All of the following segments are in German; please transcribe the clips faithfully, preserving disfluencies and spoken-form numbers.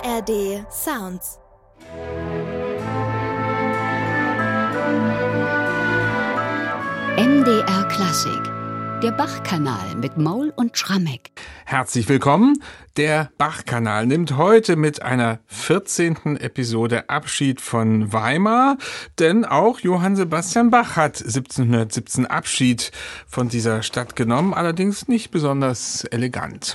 R D Sounds. M D R Klassik, der Bach-Kanal mit Maul und Schrammeck. Herzlich willkommen. Der Bach-Kanal nimmt heute mit einer vierzehnten Episode Abschied von Weimar, denn auch Johann Sebastian Bach hat siebzehnhundertsiebzehn Abschied von dieser Stadt genommen, allerdings nicht besonders elegant.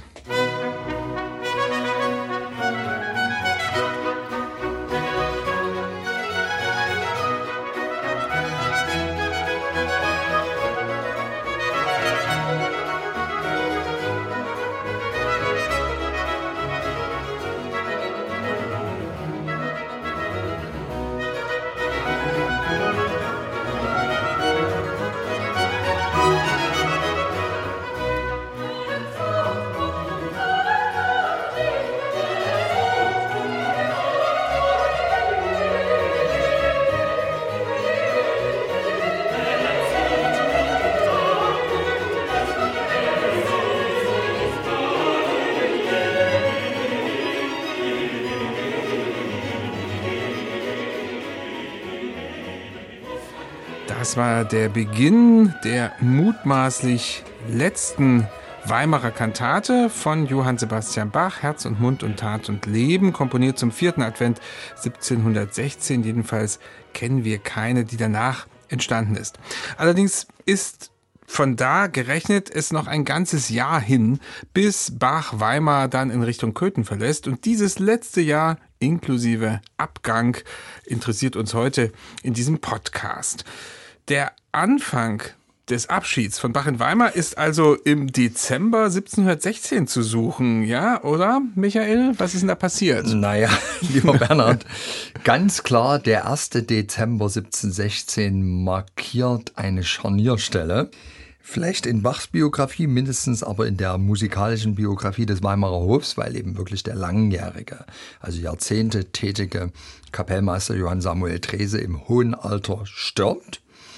Das war der Beginn der mutmaßlich letzten Weimarer Kantate von Johann Sebastian Bach, Herz und Mund und Tat und Leben, komponiert zum vierten Advent siebzehnhundertsechzehn. Jedenfalls kennen wir keine, die danach entstanden ist. Allerdings ist von da gerechnet es noch ein ganzes Jahr hin, bis Bach Weimar dann in Richtung Köthen verlässt. Und dieses letzte Jahr inklusive Abgang interessiert uns heute in diesem Podcast. Der Anfang des Abschieds von Bach in Weimar ist also im Dezember siebzehnhundertsechzehn zu suchen, ja, oder, Michael? Was ist denn da passiert? Naja, lieber Bernhard, ganz klar, der erste Dezember siebzehnhundertsechzehn markiert eine Scharnierstelle. Vielleicht in Bachs Biografie, mindestens aber in der musikalischen Biografie des Weimarer Hofs, weil eben wirklich der langjährige, also Jahrzehnte tätige Kapellmeister Johann Samuel Drese im hohen Alter stirbt.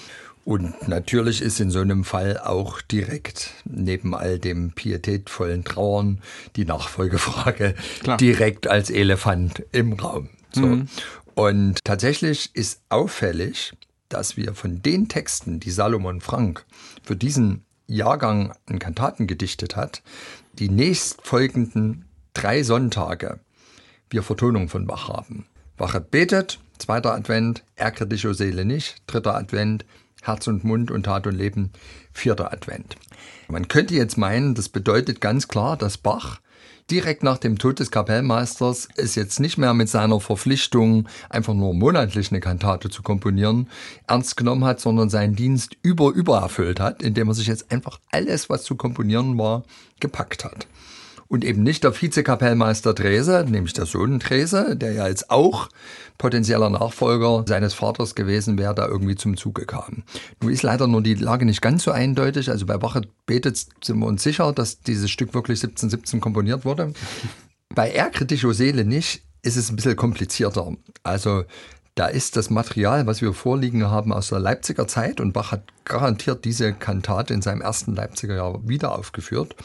Und natürlich ist in so einem Fall auch direkt neben all dem pietätvollen Trauern die Nachfolgefrage Klar. direkt als Elefant im Raum. So. Mhm. Und tatsächlich ist auffällig, dass wir von den Texten, die Salomon Frank für diesen Jahrgang an Kantaten gedichtet hat, die nächstfolgenden drei Sonntage wir Vertonung von Bach haben. Wachet betet, zweiter Advent, ärgere dich, o Seele nicht, dritter Advent, Herz und Mund und Tat und Leben, vierter Advent. Man könnte jetzt meinen, das bedeutet ganz klar, dass Bach direkt nach dem Tod des Kapellmeisters es jetzt nicht mehr mit seiner Verpflichtung, einfach nur monatlich eine Kantate zu komponieren, ernst genommen hat, sondern seinen Dienst über über erfüllt hat, indem er sich jetzt einfach alles, was zu komponieren war, gepackt hat. Und eben nicht der Vizekapellmeister Drese, nämlich der Sohn Drese, der ja jetzt auch potenzieller Nachfolger seines Vaters gewesen wäre, da irgendwie zum Zuge kam. Nun ist leider nur die Lage nicht ganz so eindeutig. Also bei Wachet betet sind wir uns sicher, dass dieses Stück wirklich siebzehnhundertsiebzehn komponiert wurde. Bei ärgere dich, o Seele nicht ist es ein bisschen komplizierter. Also da ist das Material, was wir vorliegen haben, aus der Leipziger Zeit und Bach hat garantiert diese Kantate in seinem ersten Leipziger Jahr wieder aufgeführt.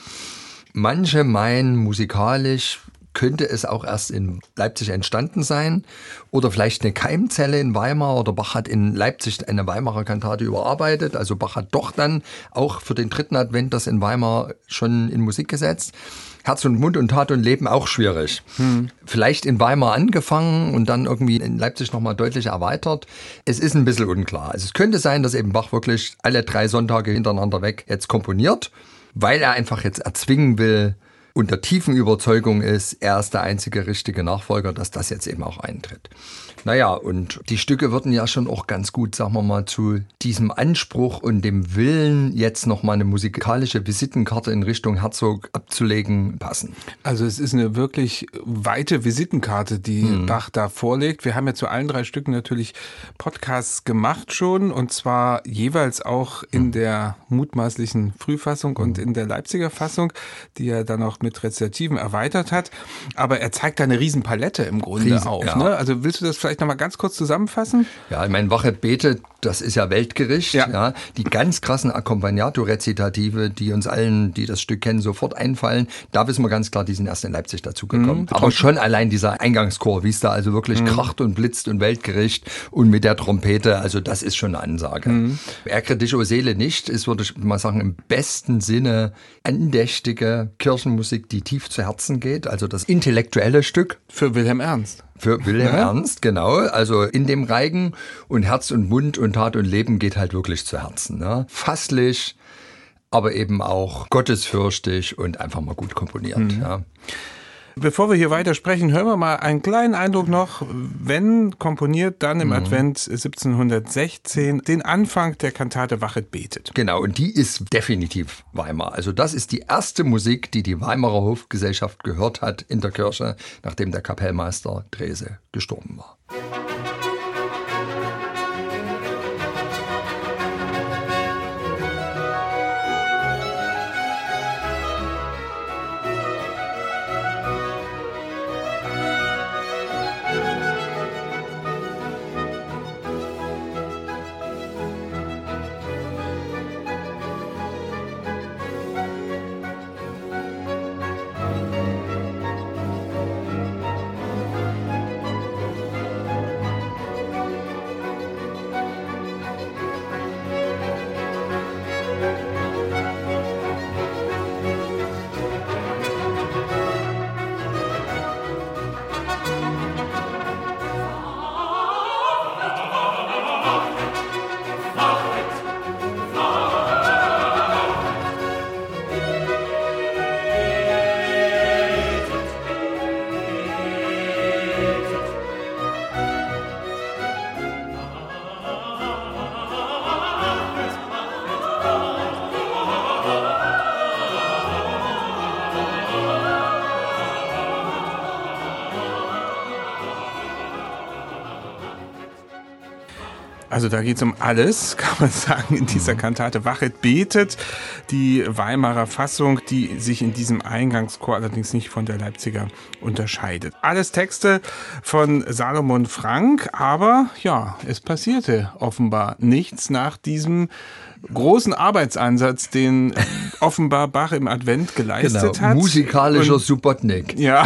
Manche meinen, musikalisch könnte es auch erst in Leipzig entstanden sein oder vielleicht eine Keimzelle in Weimar oder Bach hat in Leipzig eine Weimarer Kantate überarbeitet. Also Bach hat doch dann auch für den dritten Advent das in Weimar schon in Musik gesetzt. Herz und Mund und Tat und Leben auch schwierig. Hm. Vielleicht in Weimar angefangen und dann irgendwie in Leipzig nochmal deutlich erweitert. Es ist ein bisschen unklar. Also es könnte sein, dass eben Bach wirklich alle drei Sonntage hintereinander weg jetzt komponiert, weil er einfach jetzt erzwingen will und der tiefen Überzeugung ist, er ist der einzige richtige Nachfolger, dass das jetzt eben auch eintritt. Naja, und die Stücke würden ja schon auch ganz gut, sagen wir mal, zu diesem Anspruch und dem Willen, jetzt nochmal eine musikalische Visitenkarte in Richtung Herzog abzulegen, passen. Also es ist eine wirklich weite Visitenkarte, die hm. Bach da vorlegt. Wir haben ja zu allen drei Stücken natürlich Podcasts gemacht schon, und zwar jeweils auch in der mutmaßlichen Frühfassung hm. und in der Leipziger Fassung, die ja dann auch mit Rezitativen erweitert hat. Aber er zeigt da eine Riesenpalette im Grunde Riesen, auf. ja. Ne? Also willst du das vielleicht nochmal ganz kurz zusammenfassen? Ja, ich meine, Wachet betet, das ist ja Weltgericht. Ja. Ja. Die ganz krassen Accompagnato-Rezitative, die uns allen, die das Stück kennen, sofort einfallen, da wissen wir ganz klar, die sind erst in Leipzig dazugekommen. Mhm, Aber schon allein dieser Eingangschor, wie es da also wirklich mhm. kracht und blitzt und Weltgericht und mit der Trompete, also das ist schon eine Ansage. Mhm. Ärgere dich, o Seele nicht, ist, würde ich mal sagen, im besten Sinne andächtige Kirchenmusik, die tief zu Herzen geht, also das intellektuelle Stück. Für Wilhelm Ernst. Für Wilhelm Ja. Ernst, genau. Also in dem Reigen und Herz und Mund und Tat und Leben geht halt wirklich zu Herzen. Ne? Fasslich, aber eben auch gottesfürchtig und einfach mal gut komponiert. Mhm. Ja. Bevor wir hier weitersprechen, hören wir mal einen kleinen Eindruck noch, wenn komponiert, dann im mhm. Advent siebzehnhundertsechzehn, den Anfang der Kantate Wachet betet. Genau, und die ist definitiv Weimar. Also das ist die erste Musik, die die Weimarer Hofgesellschaft gehört hat in der Kirche, nachdem der Kapellmeister Drese gestorben war. Also da geht es um alles, kann man sagen, in dieser Kantate Wachet betet. Die Weimarer Fassung, die sich in diesem Eingangschor allerdings nicht von der Leipziger unterscheidet. Alles Texte von Salomon Frank, aber ja, es passierte offenbar nichts nach diesem großen Arbeitsansatz, den offenbar Bach im Advent geleistet genau, hat. Musikalischer Und, Subotnik. Ja.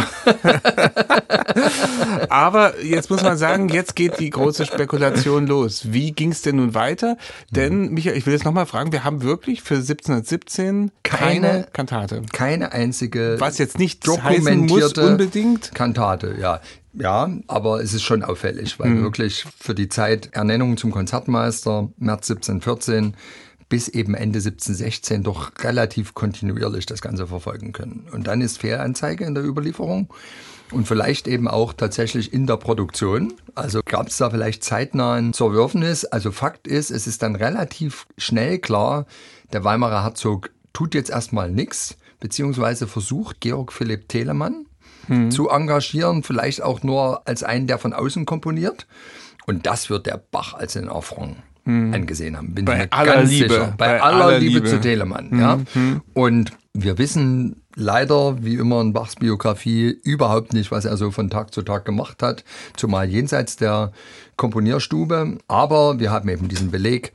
Aber jetzt muss man sagen, jetzt geht die große Spekulation los. Wie ging es denn nun weiter? Denn, Michael, ich will jetzt nochmal fragen, wir haben wirklich für siebzehnhundertsiebzehn keine, keine Kantate. Keine einzige Was jetzt nicht heißen muss unbedingt. Kantate, ja. Ja, aber es ist schon auffällig, weil mhm. wirklich für die Zeit Ernennung zum Konzertmeister, März siebzehnhundertvierzehn, bis eben Ende siebzehnhundertsechzehn doch relativ kontinuierlich das Ganze verfolgen können. Und dann ist Fehlanzeige in der Überlieferung und vielleicht eben auch tatsächlich in der Produktion. Also gab es da vielleicht zeitnah ein Zerwürfnis. Also Fakt ist, es ist dann relativ schnell klar, der Weimarer Herzog tut jetzt erstmal nichts, beziehungsweise versucht Georg Philipp Telemann hm. zu engagieren, vielleicht auch nur als einen, der von außen komponiert. Und das wird der Bach als einen Affront hm. angesehen haben. Bin bei ich mir aller ganz Liebe. sicher. Bei, bei aller, aller Liebe, Liebe zu Telemann. Hm. Ja. Hm. Und wir wissen leider, wie immer in Bachs Biografie, überhaupt nicht, was er so von Tag zu Tag gemacht hat, zumal jenseits der Komponierstube. Aber wir haben eben diesen Beleg,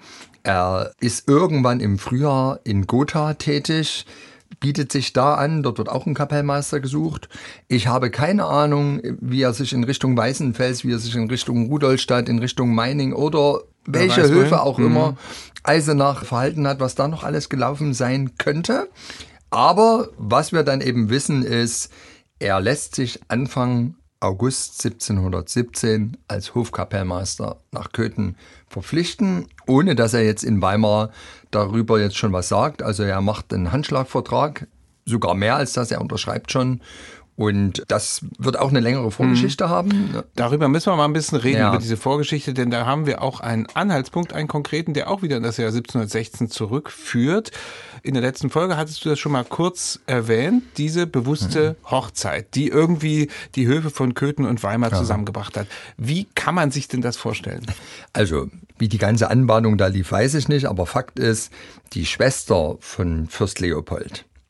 er ist irgendwann im Frühjahr in Gotha tätig, bietet sich da an, dort wird auch ein Kapellmeister gesucht. Ich habe keine Ahnung, wie er sich in Richtung Weißenfels, wie er sich in Richtung Rudolstadt, in Richtung Meining oder welche Höfe auch mhm. immer Eisenach verhalten hat, was da noch alles gelaufen sein könnte. Aber was wir dann eben wissen ist, er lässt sich Anfang August siebzehnhundertsiebzehn als Hofkapellmeister nach Köthen verpflichten, ohne dass er jetzt in Weimar darüber jetzt schon was sagt. Also er macht einen Handschlagvertrag, sogar mehr als das, er unterschreibt schon. Und das wird auch eine längere Vorgeschichte mhm. haben. Darüber müssen wir mal ein bisschen reden, ja. über diese Vorgeschichte, denn da haben wir auch einen Anhaltspunkt, einen konkreten, der auch wieder in das Jahr siebzehnhundertsechzehn zurückführt. In der letzten Folge hattest du das schon mal kurz erwähnt, diese bewusste mhm. Hochzeit, die irgendwie die Höfe von Köthen und Weimar ja. zusammengebracht hat. Wie kann man sich denn das vorstellen? Also, wie die ganze Anbahnung da lief, weiß ich nicht, aber Fakt ist, die Schwester von Fürst Leopold,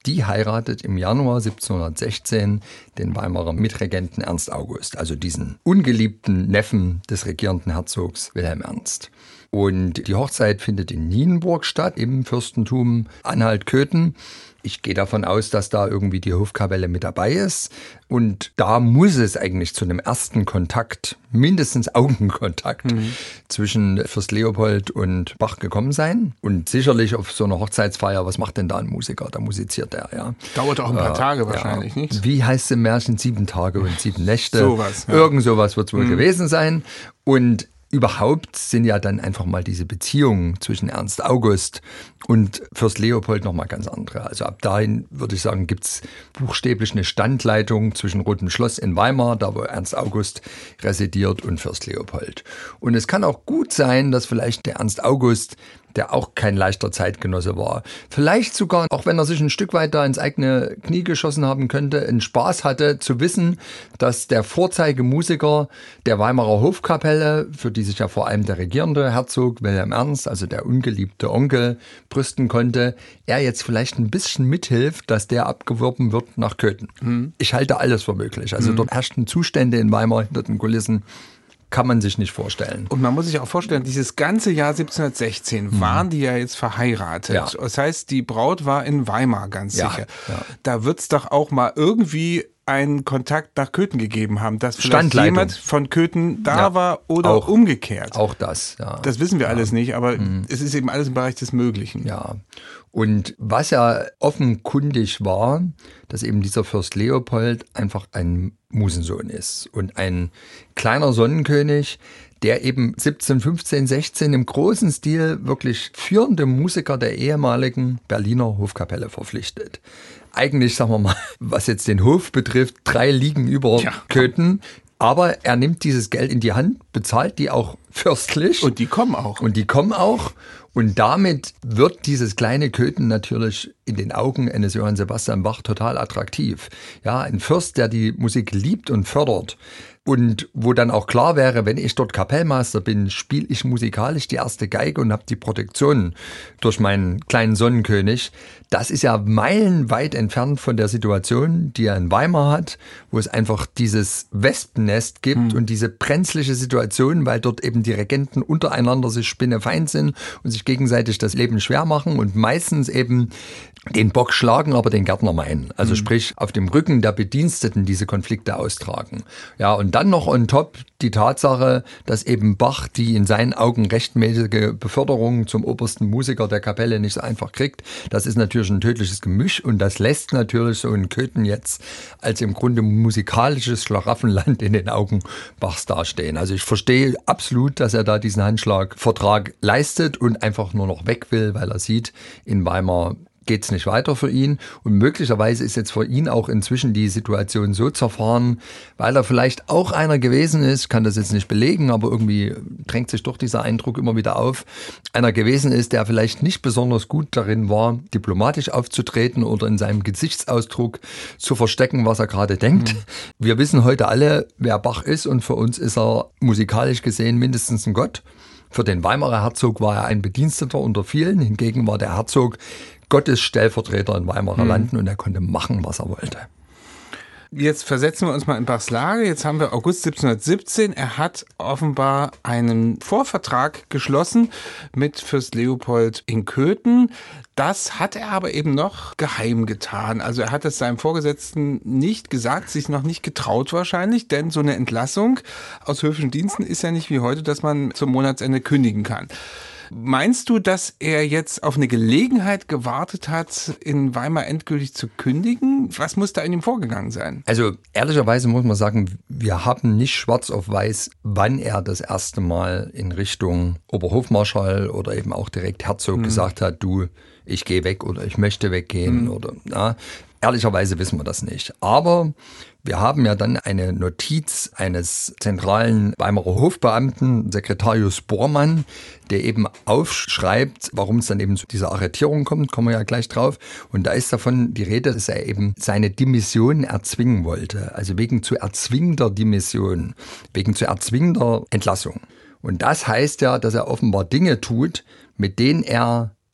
die heiratet im Januar siebzehnhundertsechzehn den Weimarer Mitregenten Ernst August, also diesen ungeliebten Neffen des regierenden Herzogs Wilhelm Ernst. Und die Hochzeit findet in Nienburg statt, im Fürstentum Anhalt-Köthen. Ich gehe davon aus, dass da irgendwie die Hofkapelle mit dabei ist. Und da muss es eigentlich zu einem ersten Kontakt, mindestens Augenkontakt, mhm. zwischen Fürst Leopold und Bach gekommen sein. Und sicherlich auf so einer Hochzeitsfeier, was macht denn da ein Musiker? Da musiziert er, ja. Dauert auch ein paar äh, Tage wahrscheinlich, ja. nicht? Wie heißt es im Märchen? Sieben Tage und sieben Nächte. Sowas. Ja. Irgend sowas wird es wohl mhm. gewesen sein. Und überhaupt sind ja dann einfach mal diese Beziehungen zwischen Ernst August und Fürst Leopold nochmal ganz andere. Also ab dahin würde ich sagen, gibt es buchstäblich eine Standleitung zwischen Rotem Schloss in Weimar, da wo Ernst August residiert, und Fürst Leopold. Und es kann auch gut sein, dass vielleicht der Ernst August, der auch kein leichter Zeitgenosse war, vielleicht sogar, auch wenn er sich ein Stück weit da ins eigene Knie geschossen haben könnte, einen Spaß hatte zu wissen, dass der Vorzeigemusiker der Weimarer Hofkapelle, für die sich ja vor allem der regierende Herzog Wilhelm Ernst, also der ungeliebte Onkel, brüsten konnte, er jetzt vielleicht ein bisschen mithilft, dass der abgeworben wird nach Köthen. Mhm. Ich halte alles für möglich. Also mhm. dort herrschten Zustände in Weimar hinter den Kulissen, kann man sich nicht vorstellen. Und man muss sich auch vorstellen, dieses ganze Jahr siebzehnhundertsechzehn mhm. waren die ja jetzt verheiratet. Ja. Das heißt, die Braut war in Weimar ganz ja, sicher. Ja. Da wird es doch auch mal irgendwie einen Kontakt nach Köthen gegeben haben, dass vielleicht jemand von Köthen da ja, war oder auch, umgekehrt. Auch das, ja. Das wissen wir ja. alles nicht, aber mhm. es ist eben alles im Bereich des Möglichen. Ja. Und was ja offenkundig war, dass eben dieser Fürst Leopold einfach ein Musensohn ist und ein kleiner Sonnenkönig, der eben siebzehn, fünfzehn, sechzehn im großen Stil wirklich führende Musiker der ehemaligen Berliner Hofkapelle verpflichtet. Eigentlich, sagen wir mal, was jetzt den Hof betrifft, drei Ligen über ja. Köthen. Aber er nimmt dieses Geld in die Hand, bezahlt die auch fürstlich. Und die kommen auch. Und die kommen auch. Und damit wird dieses kleine Köthen natürlich in den Augen eines Johann Sebastian Bach total attraktiv. Ja, ein Fürst, der die Musik liebt und fördert. Und wo dann auch klar wäre, wenn ich dort Kapellmeister bin, spiele ich musikalisch die erste Geige und habe die Protektion durch meinen kleinen Sonnenkönig. Das ist ja meilenweit entfernt von der Situation, die er in Weimar hat, wo es einfach dieses Wespennest gibt mhm. und diese brenzliche Situation, weil dort eben die Regenten untereinander sich spinnefeind sind und sich gegenseitig das Leben schwer machen und meistens eben den Bock schlagen, aber den Gärtner meinen. Also mhm. sprich, auf dem Rücken der Bediensteten diese Konflikte austragen. Ja, und dann noch on top die Tatsache, dass eben Bach die in seinen Augen rechtmäßige Beförderung zum obersten Musiker der Kapelle nicht so einfach kriegt. Das ist natürlich ein tödliches Gemisch und das lässt natürlich so einen Köthen jetzt als im Grunde musikalisches Schlaraffenland in den Augen Bachs dastehen. Also ich verstehe absolut, dass er da diesen Handschlagvertrag leistet und einfach nur noch weg will, weil er sieht, in Weimar geht es nicht weiter für ihn. Und möglicherweise ist jetzt für ihn auch inzwischen die Situation so zerfahren, weil er vielleicht auch einer gewesen ist, kann das jetzt nicht belegen, aber irgendwie drängt sich doch dieser Eindruck immer wieder auf, einer gewesen ist, der vielleicht nicht besonders gut darin war, diplomatisch aufzutreten oder in seinem Gesichtsausdruck zu verstecken, was er gerade denkt. Mhm. Wir wissen heute alle, wer Bach ist, und für uns ist er musikalisch gesehen mindestens ein Gott. Für den Weimarer Herzog war er ein Bediensteter unter vielen, hingegen war der Herzog Gottes Stellvertreter in Weimarer mhm. Landen und er konnte machen, was er wollte. Jetzt versetzen wir uns mal in Bachs Lage. Jetzt haben wir August siebzehnhundertsiebzehn. Er hat offenbar einen Vorvertrag geschlossen mit Fürst Leopold in Köthen. Das hat er aber eben noch geheim getan. Also er hat es seinem Vorgesetzten nicht gesagt, sich noch nicht getraut wahrscheinlich, denn so eine Entlassung aus höfischen Diensten ist ja nicht wie heute, dass man zum Monatsende kündigen kann. Meinst du, dass er jetzt auf eine Gelegenheit gewartet hat, in Weimar endgültig zu kündigen? Was muss da in ihm vorgegangen sein? Also ehrlicherweise muss man sagen, wir haben nicht schwarz auf weiß, wann er das erste Mal in Richtung Oberhofmarschall oder eben auch direkt Herzog hm. gesagt hat, du, ich gehe weg oder ich möchte weggehen. Hm. Oder ja, ehrlicherweise wissen wir das nicht. Aber wir haben ja dann eine Notiz eines zentralen Weimarer Hofbeamten, Sekretarius Bormann, der eben aufschreibt, warum es dann eben zu dieser Arretierung kommt, kommen wir ja gleich drauf. Und da ist davon die Rede, dass er eben seine Dimission erzwingen wollte. Also wegen zu erzwingender Dimission, wegen zu erzwingender Entlassung. Und das heißt ja, dass er offenbar Dinge tut, mit denen er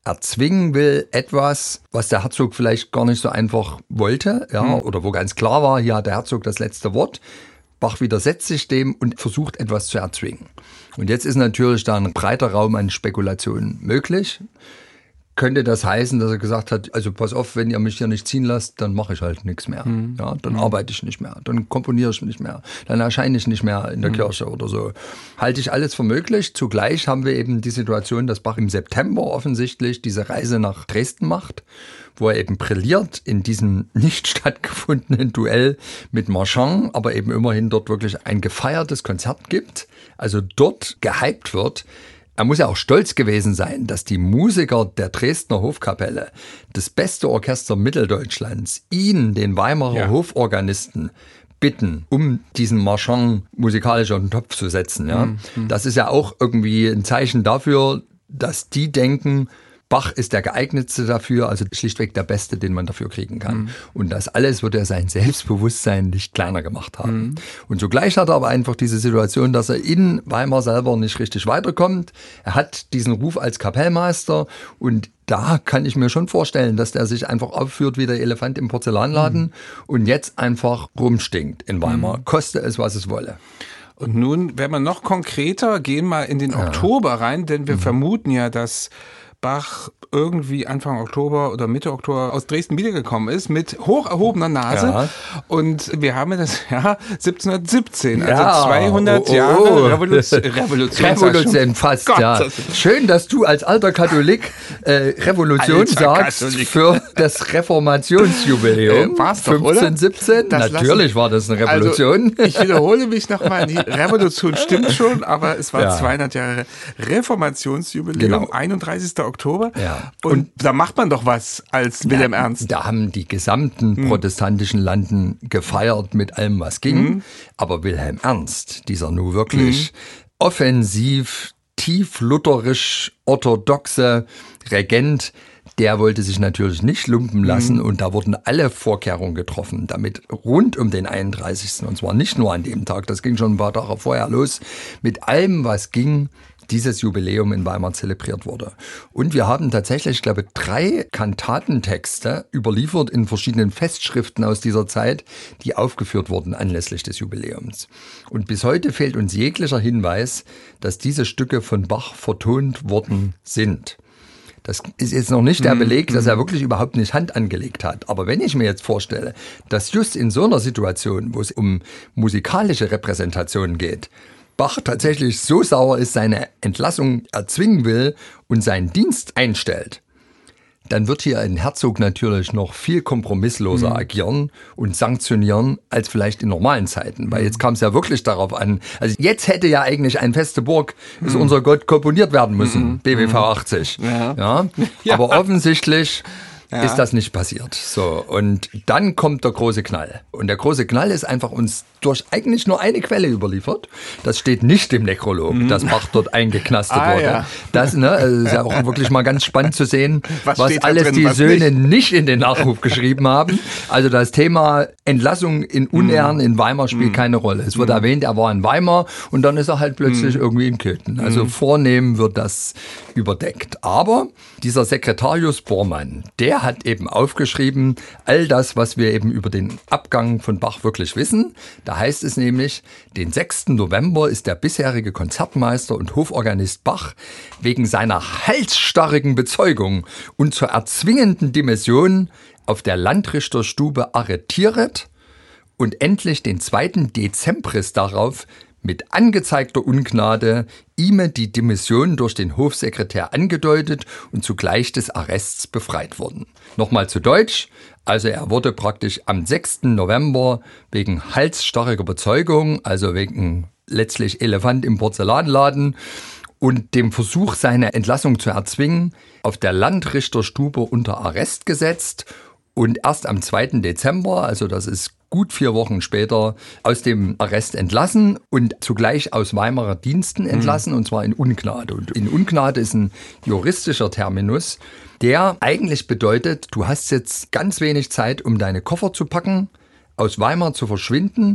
erzwingen will, etwas, was der Herzog vielleicht gar nicht so einfach wollte, ja, mhm. oder wo ganz klar war, hier hat der Herzog das letzte Wort. Bach widersetzt sich dem und versucht, etwas zu erzwingen. Und jetzt ist natürlich da ein breiter Raum an Spekulationen möglich. Könnte das heißen, dass er gesagt hat, also pass auf, wenn ihr mich hier nicht ziehen lasst, dann mache ich halt nichts mehr. Mhm. Ja, dann mhm. arbeite ich nicht mehr, dann komponiere ich nicht mehr, dann erscheine ich nicht mehr in der mhm. Kirche oder so. Halte ich alles für möglich. Zugleich haben wir eben die Situation, dass Bach im September offensichtlich diese Reise nach Dresden macht, wo er eben brilliert in diesem nicht stattgefundenen Duell mit Marchand, aber eben immerhin dort wirklich ein gefeiertes Konzert gibt, also dort gehypt wird. Er muss ja auch stolz gewesen sein, dass die Musiker der Dresdner Hofkapelle, das beste Orchester Mitteldeutschlands, ihn, den Weimarer ja. Hoforganisten, bitten, um diesen Marchand musikalisch auf den Topf zu setzen. Ja? Mhm. Das ist ja auch irgendwie ein Zeichen dafür, dass die denken, Bach ist der geeignetste dafür, also schlichtweg der Beste, den man dafür kriegen kann. Mhm. Und das alles wird er sein Selbstbewusstsein nicht kleiner gemacht haben. Mhm. Und zugleich hat er aber einfach diese Situation, dass er in Weimar selber nicht richtig weiterkommt. Er hat diesen Ruf als Kapellmeister und da kann ich mir schon vorstellen, dass der sich einfach aufführt wie der Elefant im Porzellanladen mhm. und jetzt einfach rumstinkt in Weimar, mhm. koste es, was es wolle. Und nun, wenn wir noch konkreter gehen, mal in den ja. Oktober rein, denn wir mhm. vermuten ja, dass Bach irgendwie Anfang Oktober oder Mitte Oktober aus Dresden wiedergekommen ist mit hoch erhobener Nase. Ja. Und wir haben ja das Jahr siebzehnhundertsiebzehn, ja. also zweihundert oh, oh, oh. Jahre Revolution. Revolution, Revolution fast, Gott, ja. Schön, dass du als alter Katholik äh, Revolution alter sagst Katholik. Für das Reformationsjubiläum. Äh, war's doch, fünfzehnhundertsiebzehn. Natürlich war das eine Revolution. Also, ich wiederhole mich nochmal, die Revolution stimmt schon, aber es war ja. zweihundert Jahre Reformationsjubiläum, genau. einunddreißigster Oktober. Ja. Und, und da macht man doch was als Wilhelm da, Ernst. Da haben die gesamten mhm. protestantischen Landen gefeiert mit allem, was ging. Mhm. Aber Wilhelm Ernst, dieser nun wirklich mhm. offensiv, tief lutherisch orthodoxe Regent, der wollte sich natürlich nicht lumpen lassen mhm. und da wurden alle Vorkehrungen getroffen, damit rund um den einunddreißigsten und zwar nicht nur an dem Tag, das ging schon ein paar Tage vorher los, mit allem, was ging, dieses Jubiläum in Weimar zelebriert wurde. Und wir haben tatsächlich, ich glaube, drei Kantatentexte überliefert in verschiedenen Festschriften aus dieser Zeit, die aufgeführt wurden anlässlich des Jubiläums. Und bis heute fehlt uns jeglicher Hinweis, dass diese Stücke von Bach vertont worden sind. Das ist jetzt noch nicht der Beleg, dass er wirklich überhaupt nicht Hand angelegt hat. Aber wenn ich mir jetzt vorstelle, dass just in so einer Situation, wo es um musikalische Repräsentationen geht, Bach tatsächlich so sauer ist, seine Entlassung erzwingen will und seinen Dienst einstellt, dann wird hier ein Herzog natürlich noch viel kompromissloser mhm. agieren und sanktionieren als vielleicht in normalen Zeiten. Weil jetzt kam es ja wirklich darauf an, also jetzt hätte ja eigentlich ein feste Burg, ist mhm. unser Gott, komponiert werden müssen, mhm. B W V achtzig. Ja. Ja. Ja. Aber offensichtlich ja. ist das nicht passiert. So, und dann kommt der große Knall. Und der große Knall ist einfach uns durch eigentlich nur eine Quelle überliefert. Das steht nicht im Nekrolog, mhm. dass Bach dort eingeknastet ah, wurde. Ja. Das ne, ist ja auch wirklich mal ganz spannend zu sehen, was, was alles drin, die was Söhne nicht? nicht in den Nachruf geschrieben haben. Also das Thema Entlassung in Unehren in Weimar spielt mhm. keine Rolle. Es wird mhm. erwähnt, er war in Weimar und dann ist er halt plötzlich mhm. irgendwie in Köthen. Also mhm. vornehm wird das überdeckt. Aber dieser Sekretarius Bormann, der hat eben aufgeschrieben, all das, was wir eben über den Abgang von Bach wirklich wissen. Da heißt es nämlich, den sechsten November ist der bisherige Konzertmeister und Hoforganist Bach wegen seiner halsstarrigen Bezeugung und zur erzwingenden Dimission auf der Landrichterstube arretiert und endlich den zweiten Dezembris darauf mit angezeigter Ungnade ihm die Demission durch den Hofsekretär angedeutet und zugleich des Arrests befreit worden. Nochmal zu Deutsch, also er wurde praktisch am sechsten November wegen halsstarriger Bezeugung, also wegen letztlich Elefant im Porzellanladen und dem Versuch, seine Entlassung zu erzwingen, auf der Landrichterstube unter Arrest gesetzt und erst am zweiten Dezember, also das ist gut vier Wochen später, aus dem Arrest entlassen und zugleich aus Weimarer Diensten entlassen, mhm. und zwar in Ungnade. Und in Ungnade ist ein juristischer Terminus, der eigentlich bedeutet, du hast jetzt ganz wenig Zeit, um deine Koffer zu packen, aus Weimar zu verschwinden,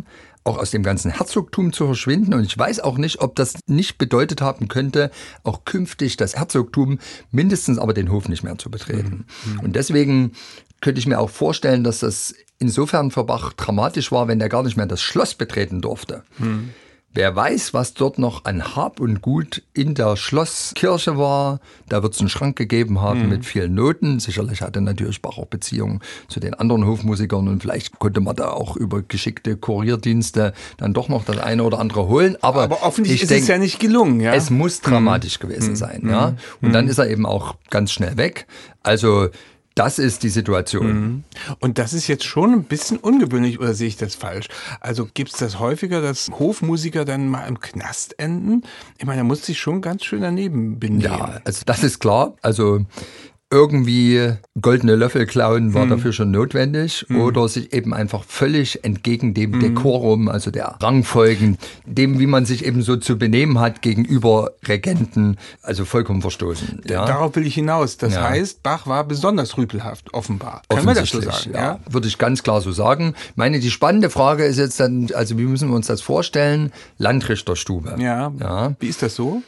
auch aus dem ganzen Herzogtum zu verschwinden. Und ich weiß auch nicht, ob das nicht bedeutet haben könnte, auch künftig das Herzogtum, mindestens aber den Hof nicht mehr zu betreten. Mhm. Und deswegen könnte ich mir auch vorstellen, dass das insofern für Bach dramatisch war, wenn er gar nicht mehr das Schloss betreten durfte. Mhm. Wer weiß, was dort noch an Hab und Gut in der Schlosskirche war. Da wird es einen Schrank gegeben haben mhm. mit vielen Noten. Sicherlich hatte natürlich Bach auch Beziehungen zu den anderen Hofmusikern und vielleicht konnte man da auch über geschickte Kurierdienste dann doch noch das eine oder andere holen. Aber, Aber offensichtlich ich ist denk, es ja nicht gelungen. Ja? Es muss dramatisch mhm. gewesen sein. Mhm. Ja? Und mhm. dann ist er eben auch ganz schnell weg. Also das ist die Situation. Und das ist jetzt schon ein bisschen ungewöhnlich, oder sehe ich das falsch? Also gibt es das häufiger, dass Hofmusiker dann mal im Knast enden? Ich meine, da muss sich schon ganz schön daneben benehmen. Ja, also das ist klar. Also irgendwie goldene Löffel klauen war hm. dafür schon notwendig hm. oder sich eben einfach völlig entgegen dem hm. Dekorum, also der Rangfolgen, dem, wie man sich eben so zu benehmen hat gegenüber Regenten, also vollkommen verstoßen. Ja? Darauf will ich hinaus. Das ja. heißt, Bach war besonders rüpelhaft, offenbar. Können wir das so sagen? Ja, ja, würde ich ganz klar so sagen. Ich meine, die spannende Frage ist jetzt dann, also wie müssen wir uns das vorstellen? Landrichterstube. Ja, ja. Wie ist das so?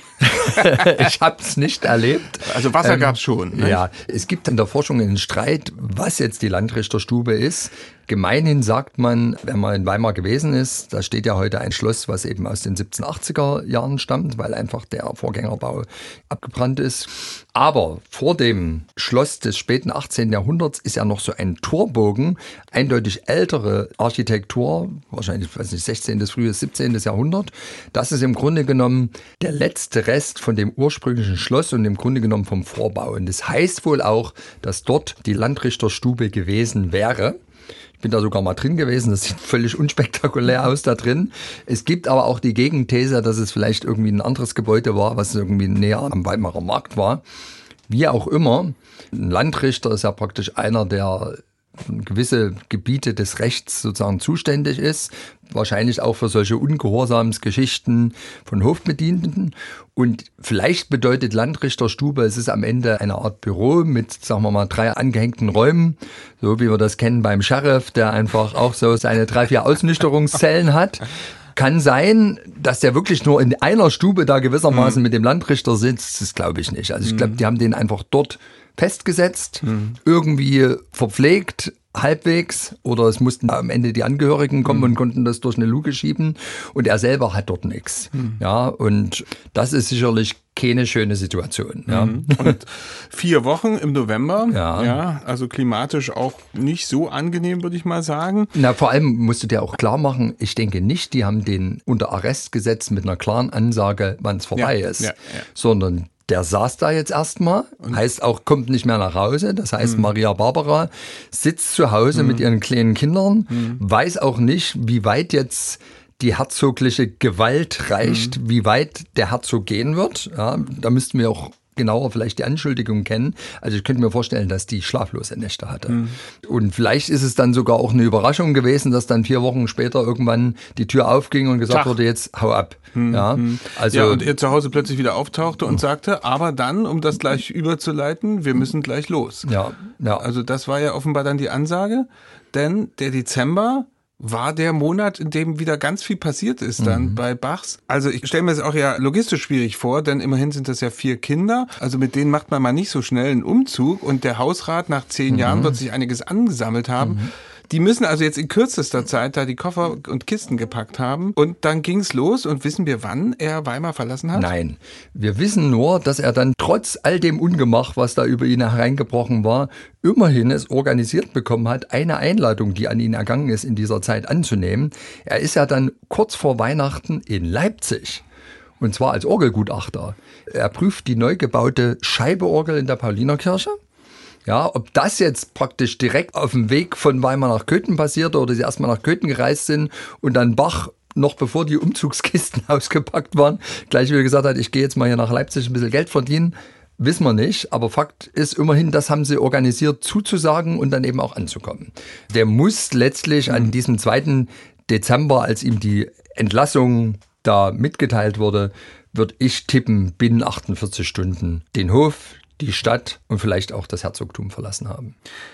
Ich habe es nicht erlebt. Also Wasser ähm, gab es schon. Ne? Ja, es gibt in der Forschung einen Streit, was jetzt die Landrichterstube ist. Gemeinhin sagt man, wenn man in Weimar gewesen ist, da steht ja heute ein Schloss, was eben aus den siebzehnhundertachtziger Jahren stammt, weil einfach der Vorgängerbau abgebrannt ist. Aber vor dem Schloss des späten achtzehnten Jahrhunderts ist ja noch so ein Torbogen, eindeutig ältere Architektur, wahrscheinlich, weiß nicht, sechzehnten frühes siebzehnten Jahrhundert. Das ist im Grunde genommen der letzte Rest von dem ursprünglichen Schloss und im Grunde genommen vom Vorbau. Und das heißt wohl auch, dass dort die Landrichterstube gewesen wäre. Ich bin da sogar mal drin gewesen, das sieht völlig unspektakulär aus da drin. Es gibt aber auch die Gegenthese, dass es vielleicht irgendwie ein anderes Gebäude war, was irgendwie näher am Weimarer Markt war. Wie auch immer, ein Landrichter ist ja praktisch einer, der gewisse Gebiete des Rechts sozusagen zuständig ist, wahrscheinlich auch für solche Ungehorsamsgeschichten von Hofbedienten. Und vielleicht bedeutet Landrichterstube, es ist am Ende eine Art Büro mit, sagen wir mal, drei angehängten Räumen, so wie wir das kennen beim Sheriff, der einfach auch so seine drei, vier Ausnüchterungszellen hat. Kann sein, dass der wirklich nur in einer Stube da gewissermaßen mhm. mit dem Landrichter sitzt, das glaube ich nicht. Also ich glaube, die haben den einfach dort festgesetzt, mhm. irgendwie verpflegt, halbwegs, oder es mussten am Ende die Angehörigen kommen mhm. und konnten das durch eine Luke schieben und er selber hat dort nichts. Mhm. Ja, und das ist sicherlich keine schöne Situation. Ja. Mhm. Und vier Wochen im November, ja. ja, also klimatisch auch nicht so angenehm, würde ich mal sagen. Na, vor allem musst du dir auch klar machen, ich denke nicht, die haben den unter Arrest gesetzt mit einer klaren Ansage, wann es vorbei ja. ist, Ja. Ja. sondern der saß da jetzt erstmal, heißt auch, kommt nicht mehr nach Hause. Das heißt, mhm. Maria Barbara sitzt zu Hause mhm. mit ihren kleinen Kindern, mhm. weiß auch nicht, wie weit jetzt die herzogliche Gewalt reicht, mhm. wie weit der Herzog gehen wird. Ja, da müssten wir auch genauer vielleicht die Anschuldigung kennen. Also ich könnte mir vorstellen, dass die schlaflose Nächte hatte. Mhm. Und vielleicht ist es dann sogar auch eine Überraschung gewesen, dass dann vier Wochen später irgendwann die Tür aufging und gesagt Tag. wurde, jetzt hau ab. Mhm. Ja, also, ja, und er zu Hause plötzlich wieder auftauchte und sagte, aber dann, um das gleich überzuleiten, wir müssen gleich los. Ja, ja. Also das war ja offenbar dann die Ansage, denn der Dezember war der Monat, in dem wieder ganz viel passiert ist dann mhm. bei Bachs. Also ich stelle mir das auch ja logistisch schwierig vor, denn immerhin sind das ja vier Kinder. Also mit denen macht man mal nicht so schnell einen Umzug und der Hausrat nach zehn mhm. Jahren wird sich einiges angesammelt haben. Mhm. Die müssen also jetzt in kürzester Zeit da die Koffer und Kisten gepackt haben. Und dann ging's los. Und wissen wir, wann er Weimar verlassen hat? Nein. Wir wissen nur, dass er dann trotz all dem Ungemach, was da über ihn hereingebrochen war, immerhin es organisiert bekommen hat, eine Einladung, die an ihn ergangen ist, in dieser Zeit anzunehmen. Er ist ja dann kurz vor Weihnachten in Leipzig. Und zwar als Orgelgutachter. Er prüft die neu gebaute Scheibeorgel in der Paulinerkirche. Ja, ob das jetzt praktisch direkt auf dem Weg von Weimar nach Köthen passierte oder sie erstmal nach Köthen gereist sind und dann Bach, noch bevor die Umzugskisten ausgepackt waren, gleich wieder gesagt hat, ich gehe jetzt mal hier nach Leipzig ein bisschen Geld verdienen, wissen wir nicht. Aber Fakt ist immerhin, das haben sie organisiert, zuzusagen und dann eben auch anzukommen. Der muss letztlich an diesem zweiten Dezember, als ihm die Entlassung da mitgeteilt wurde, würde ich tippen, binnen achtundvierzig Stunden den Hof, die Stadt und vielleicht auch das Herzogtum verlassen haben.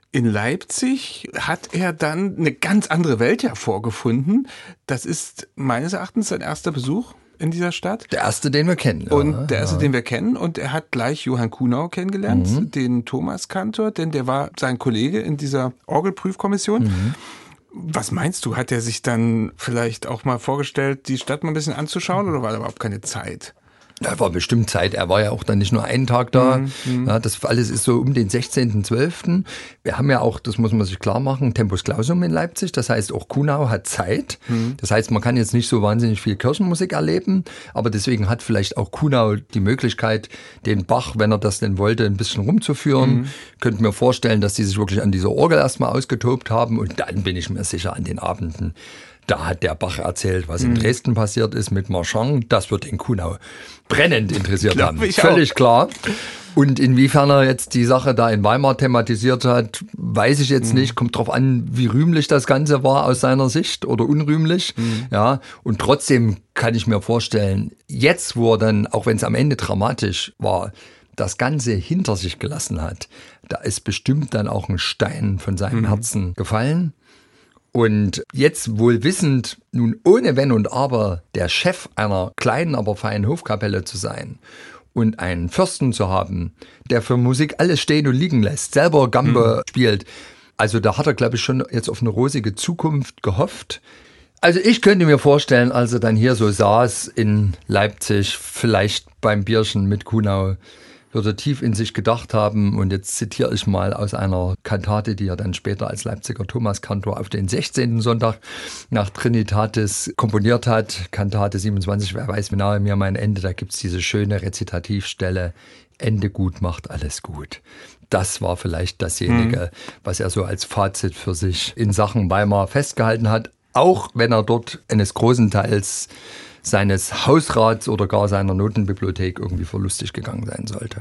in Leipzig hat er dann eine ganz andere Welt hervorgefunden. Das ist meines Erachtens sein erster Besuch in dieser Stadt. Der erste, den wir kennen. Und ja, der erste, ja. den wir kennen. Und er hat gleich Johann Kuhnau kennengelernt, mhm. den Thomaskantor, denn der war sein Kollege in dieser Orgelprüfkommission. Mhm. Was meinst du, hat er sich dann vielleicht auch mal vorgestellt, die Stadt mal ein bisschen anzuschauen, oder war da überhaupt keine Zeit? Da war bestimmt Zeit. Er war ja auch dann nicht nur einen Tag da. Mhm. Ja, das alles ist so um den sechzehnten zwölften Wir haben ja auch, das muss man sich klar machen, Tempus Clausum in Leipzig. Das heißt, auch Kuhnau hat Zeit. Mhm. Das heißt, man kann jetzt nicht so wahnsinnig viel Kirchenmusik erleben. Aber deswegen hat vielleicht auch Kuhnau die Möglichkeit, den Bach, wenn er das denn wollte, ein bisschen rumzuführen. Mhm. Könnte mir vorstellen, dass die sich wirklich an dieser Orgel erstmal ausgetobt haben. Und dann bin ich mir sicher, an den Abenden, da hat der Bach erzählt, was in Dresden passiert ist mit Marchand. Das wird in Kuhnau brennend interessiert haben. Völlig klar. Und inwiefern er jetzt die Sache da in Weimar thematisiert hat, weiß ich jetzt mhm. nicht. Kommt drauf an, wie rühmlich das Ganze war aus seiner Sicht oder unrühmlich. Mhm. Ja. Und trotzdem kann ich mir vorstellen, jetzt, wo er dann, auch wenn es am Ende dramatisch war, das Ganze hinter sich gelassen hat, da ist bestimmt dann auch ein Stein von seinem mhm. Herzen gefallen. Und jetzt wohl wissend, nun ohne Wenn und Aber, der Chef einer kleinen, aber feinen Hofkapelle zu sein und einen Fürsten zu haben, der für Musik alles stehen und liegen lässt, selber Gambe mhm. spielt. Also da hat er, glaube ich, schon jetzt auf eine rosige Zukunft gehofft. Also ich könnte mir vorstellen, als er dann hier so saß in Leipzig, vielleicht beim Bierchen mit Kuhnau, würde tief in sich gedacht haben, und jetzt zitiere ich mal aus einer Kantate, die er dann später als Leipziger Thomaskantor auf den sechzehnten Sonntag nach Trinitatis komponiert hat. Kantate siebenundzwanzig, wer weiß, wie nahe mir mein Ende, da gibt's diese schöne Rezitativstelle, Ende gut macht alles gut. Das war vielleicht dasjenige, mhm. was er so als Fazit für sich in Sachen Weimar festgehalten hat, auch wenn er dort eines großen Teils seines Hausrats oder gar seiner Notenbibliothek irgendwie verlustig gegangen sein sollte.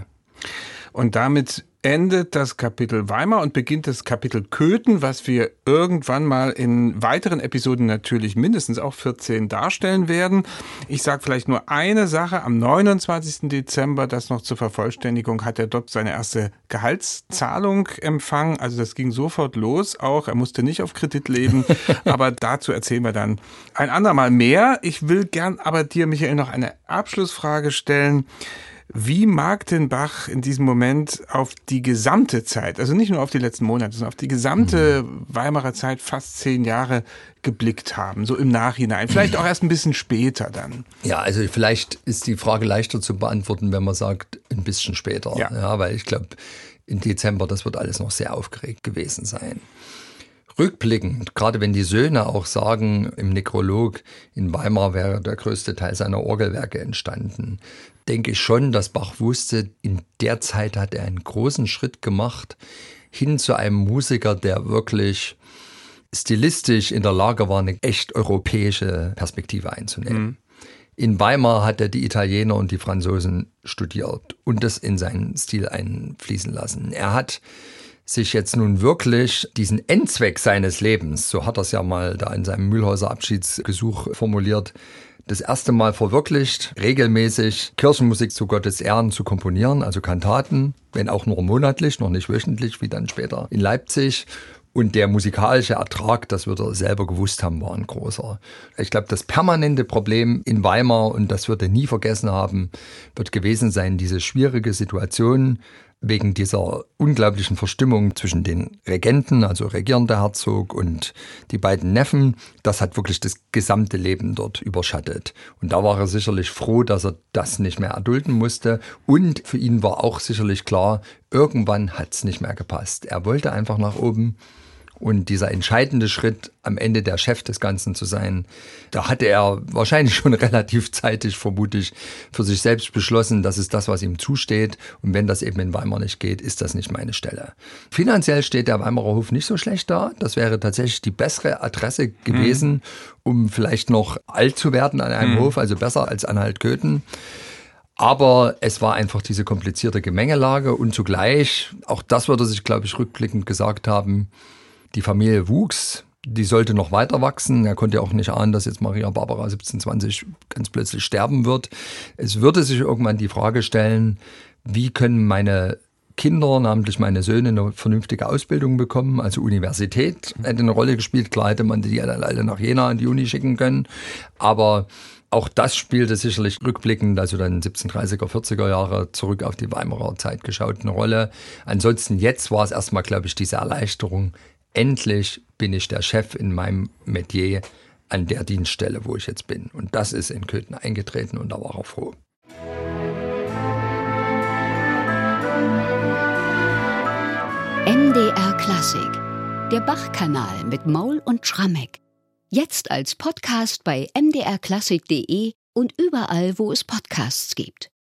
Und damit endet das Kapitel Weimar und beginnt das Kapitel Köthen, was wir irgendwann mal in weiteren Episoden natürlich mindestens auch vierzehn darstellen werden. Ich sage vielleicht nur eine Sache. Am neunundzwanzigsten Dezember, das noch zur Vervollständigung, hat er dort seine erste Gehaltszahlung empfangen. Also das ging sofort los auch. Er musste nicht auf Kredit leben. Aber dazu erzählen wir dann ein andermal mehr. Ich will gern aber dir, Michael, noch eine Abschlussfrage stellen. Wie mag denn Bach in diesem Moment auf die gesamte Zeit, also nicht nur auf die letzten Monate, sondern auf die gesamte mhm. Weimarer Zeit, fast zehn Jahre, geblickt haben, so im Nachhinein, vielleicht auch erst ein bisschen später dann? Ja, also vielleicht ist die Frage leichter zu beantworten, wenn man sagt, ein bisschen später. Ja, ja, weil ich glaube, im Dezember, das wird alles noch sehr aufgeregt gewesen sein. Rückblickend, gerade wenn die Söhne auch sagen im Nekrolog, in Weimar wäre der größte Teil seiner Orgelwerke entstanden, denke ich schon, dass Bach wusste, in der Zeit hat er einen großen Schritt gemacht hin zu einem Musiker, der wirklich stilistisch in der Lage war, eine echt europäische Perspektive einzunehmen. Mhm. In Weimar hat er die Italiener und die Franzosen studiert und das in seinen Stil einfließen lassen. Er hat sich jetzt nun wirklich diesen Endzweck seines Lebens, so hat er es ja mal da in seinem Mühlhäuser Abschiedsgesuch formuliert, das erste Mal verwirklicht, regelmäßig Kirchenmusik zu Gottes Ehren zu komponieren, also Kantaten, wenn auch nur monatlich, noch nicht wöchentlich, wie dann später in Leipzig. Und der musikalische Ertrag, das wird er selber gewusst haben, war ein großer. Ich glaube, das permanente Problem in Weimar, und das wird er nie vergessen haben, wird gewesen sein, diese schwierige Situation wegen dieser unglaublichen Verstimmung zwischen den Regenten, also regierender Herzog, und die beiden Neffen. Das hat wirklich das gesamte Leben dort überschattet. Und da war er sicherlich froh, dass er das nicht mehr erdulden musste. Und für ihn war auch sicherlich klar, irgendwann hat es nicht mehr gepasst. Er wollte einfach nach oben. Und dieser entscheidende Schritt, am Ende der Chef des Ganzen zu sein, da hatte er wahrscheinlich schon relativ zeitig, vermute ich, für sich selbst beschlossen, das ist das, was ihm zusteht. Und wenn das eben in Weimar nicht geht, ist das nicht meine Stelle. Finanziell steht der Weimarer Hof nicht so schlecht da. Das wäre tatsächlich die bessere Adresse gewesen, mhm. um vielleicht noch alt zu werden an einem mhm. Hof, also besser als Anhalt-Köthen. Aber es war einfach diese komplizierte Gemengelage und zugleich, auch das würde sich, glaube ich, rückblickend gesagt haben, die Familie wuchs, die sollte noch weiter wachsen. Er konnte ja auch nicht ahnen, dass jetzt Maria Barbara siebzehnhundertzwanzig ganz plötzlich sterben wird. Es würde sich irgendwann die Frage stellen, wie können meine Kinder, namentlich meine Söhne, eine vernünftige Ausbildung bekommen. Also Universität hätte eine Rolle gespielt. Klar hätte man die dann alle nach Jena an die Uni schicken können. Aber auch das spielte sicherlich rückblickend, also dann siebzehnhundertdreißiger, vierziger Jahre zurück auf die Weimarer Zeit geschaut, eine Rolle. Ansonsten jetzt war es erstmal, glaube ich, diese Erleichterung. Endlich bin ich der Chef in meinem Metier an der Dienststelle, wo ich jetzt bin. Und das ist in Köthen eingetreten und da war er froh. M D R Klassik, der Bach-Kanal mit Maul und Schrammeck. Jetzt als Podcast bei m d r klassik punkt d e und überall, wo es Podcasts gibt.